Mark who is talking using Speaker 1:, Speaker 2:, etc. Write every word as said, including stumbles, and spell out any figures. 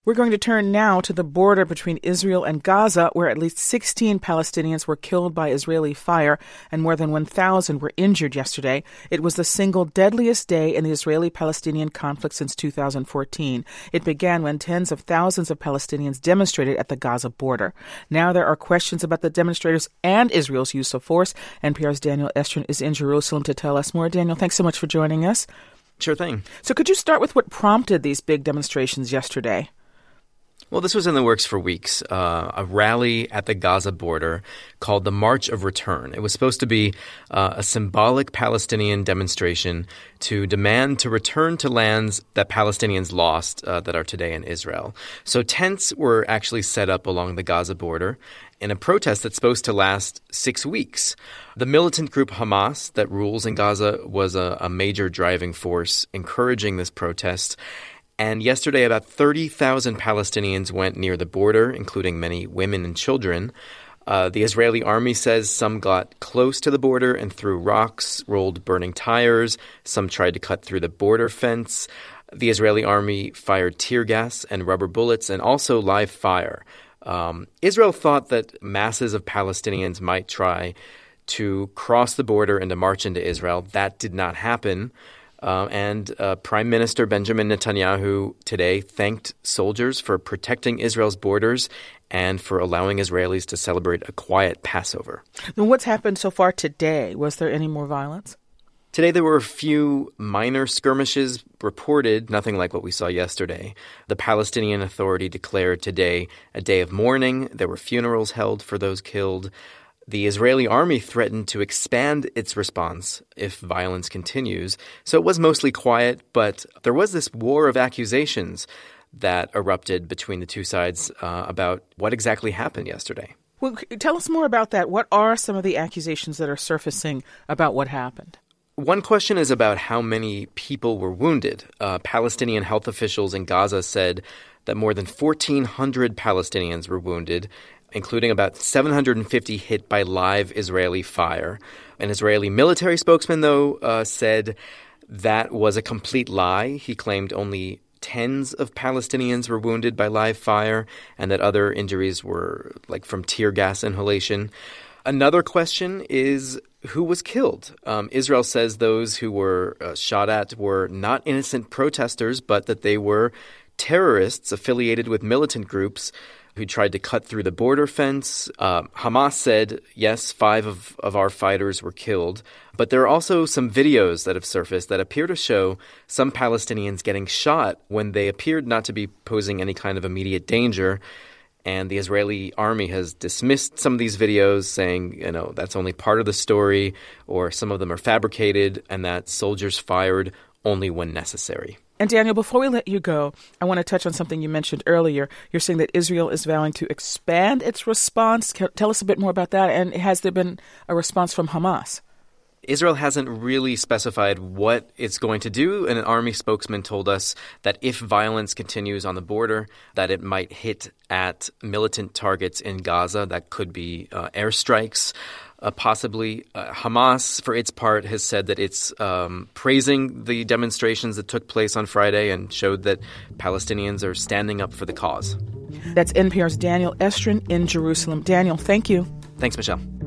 Speaker 1: We're going to turn now to the border between Israel and Gaza, where at least sixteen Palestinians were killed by Israeli fire and more than one thousand were injured yesterday. It was the single deadliest day in the Israeli-Palestinian conflict since two thousand fourteen. It began when tens of thousands of Palestinians demonstrated at the Gaza border. Now there are questions about the demonstrators and Israel's use of force. N P R's Daniel Estrin is in Jerusalem to tell us more. Daniel, thanks so much for joining us.
Speaker 2: Sure thing.
Speaker 1: So could you start with what prompted these big demonstrations yesterday?
Speaker 2: Well, this was in the works for weeks, uh, a rally at the Gaza border called the March of Return. It was supposed to be uh, a symbolic Palestinian demonstration to demand to return to lands that Palestinians lost uh, that are today in Israel. So tents were actually set up along the Gaza border in a protest that's supposed to last six weeks. The militant group Hamas that rules in Gaza was a, a major driving force encouraging this protest. And yesterday, about thirty thousand Palestinians went near the border, including many women and children. Uh, the Israeli army says some got close to the border and threw rocks, rolled burning tires. Some tried to cut through the border fence. The Israeli army fired tear gas and rubber bullets and also live fire. Um, Israel thought that masses of Palestinians might try to cross the border and to march into Israel. That did not happen. Uh, and uh, Prime Minister Benjamin Netanyahu today thanked soldiers for protecting Israel's borders and for allowing Israelis to celebrate a quiet Passover.
Speaker 1: And what's happened so far today? Was there any more violence?
Speaker 2: Today there were a few minor skirmishes reported, nothing like what we saw yesterday. The Palestinian Authority declared today a day of mourning. There were funerals held for those killed. The Israeli army threatened to expand its response if violence continues. So it was mostly quiet, but there was this war of accusations that erupted between the two sides uh, about what exactly happened yesterday.
Speaker 1: Well, tell us more about that. What are some of the accusations that are surfacing about what happened?
Speaker 2: One question is about how many people were wounded. Uh, Palestinian health officials in Gaza said that more than fourteen hundred Palestinians were wounded, including about seven hundred fifty hit by live Israeli fire. An Israeli military spokesman, though, uh, said that was a complete lie. He claimed only tens of Palestinians were wounded by live fire and that other injuries were like from tear gas inhalation. Another question is who was killed. Um, Israel says those who were uh, shot at were not innocent protesters, but that they were terrorists affiliated with militant groups who tried to cut through the border fence. Uh, Hamas said, yes, five of, of our fighters were killed. But there are also some videos that have surfaced that appear to show some Palestinians getting shot when they appeared not to be posing any kind of immediate danger. And the Israeli army has dismissed some of these videos, saying, you know, that's only part of the story, or some of them are fabricated, and that soldiers fired only when necessary.
Speaker 1: And Daniel, before we let you go, I want to touch on something you mentioned earlier. You're saying that Israel is vowing to expand its response. Tell us a bit more about that. And has there been a response from Hamas?
Speaker 2: Israel hasn't really specified what it's going to do, and an army spokesman told us that if violence continues on the border, that it might hit at militant targets in Gaza. That could be uh, airstrikes. Uh, possibly. Uh, Hamas, for its part, has said that it's um, praising the demonstrations that took place on Friday and showed that Palestinians are standing up for the cause.
Speaker 1: That's N P R's Daniel Estrin in Jerusalem. Daniel, thank you.
Speaker 2: Thanks, Michelle.